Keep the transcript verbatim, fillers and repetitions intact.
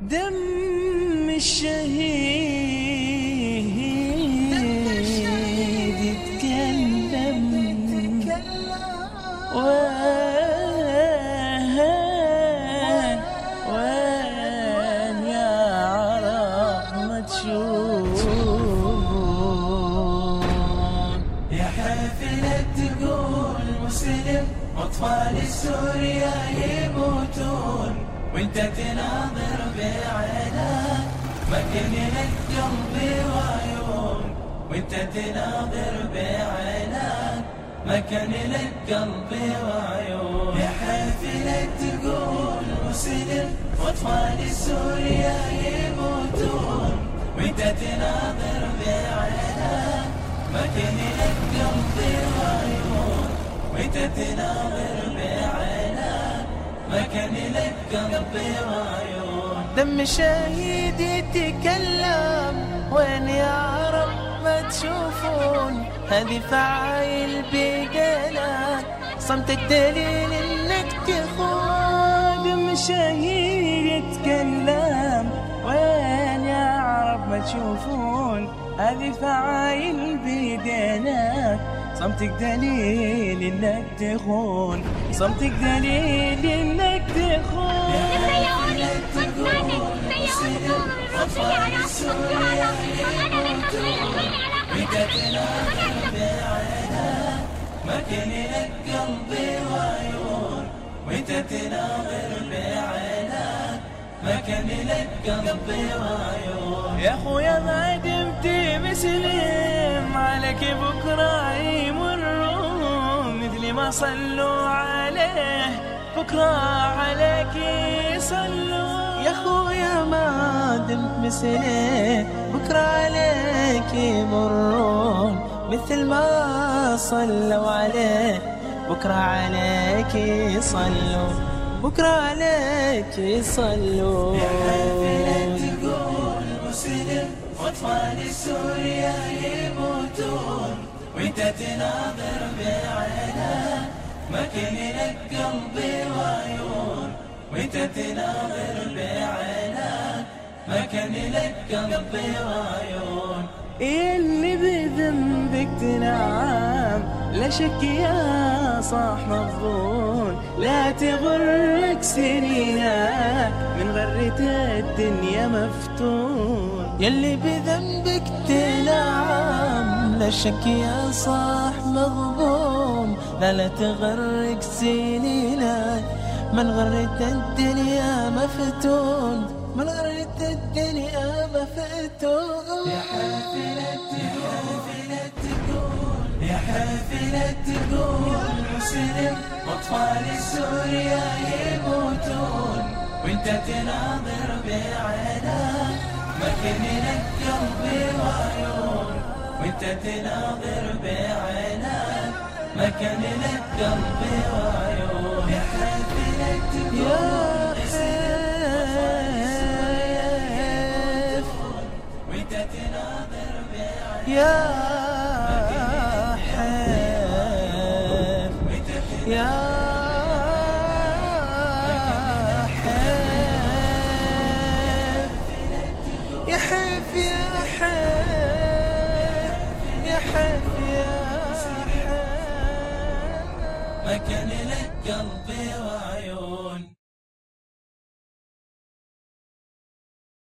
دم الشهيد يتكلم وين وين يا عرق ما تشوفون يا حافلة تقول مسلم أطفال سوريا يموتون وانت تناظر بعينك مكن لك قلبي وعيون وانت تناظر بعينك مكن لك قلبي وعيون يا حافلة تقول مسلم واطفال سوريا يموتون وانت تناظر بعينك مكن لك قلبي وعيون وانت تناظر بعينك مكن لك قلبي وعيون دم شهيد يتكلم وين يا عرب ما تشوفون هذه فعايل بقلق صمتك دليل انك تخون دم شهيد يتكلم وين يا عرب ما تشوفون هذه فعايل بقلق صمتك دليل انك تخون صمتك دليل انك تخون أطفال سوريا يموتون وانت تناظر بعينك مكن لك قلبي وعيون وانت تناظر بعينك مكن لك قلبي وعيون يا خويا ما دمت مسلم عليك بكره يمرون مثل ما صلوا عليه بكره عليك يصلون يا خويا ما دمت مسلم بكره عليك يمرون مثل ما صلوا عليه بكره عليك يصلون بكره عليك يصلون يا حافلة تقول مسلم واطفال سوريا يموتون وانت تناظر بعينك مكن لك قلبي وعيون وانت تناظر بعينك مكن لك قلبي وعيون اللي بذنبك تنعم لا شك يا صاح مظلوم لا تغرك سنينك من غرة الدنيا مفتون يلي بذنبك تنعم لا شك يا صاح مظلوم لا لا تغرك سنينك من غرة الدنيا مفتون من غرة الدنيا مفتون يا حافلة تقول يا حافلة تقول مسلم واطفال سوريا يموتون وانت تناظر بعينك مكن لك قلبي وعيون وانت تناظر بعينك مكن لك قلبي وعيون يا حافلة تقول يا حيف يا حيف يا حيف يا حيف يا حيف يا حيف مكن لك قلبي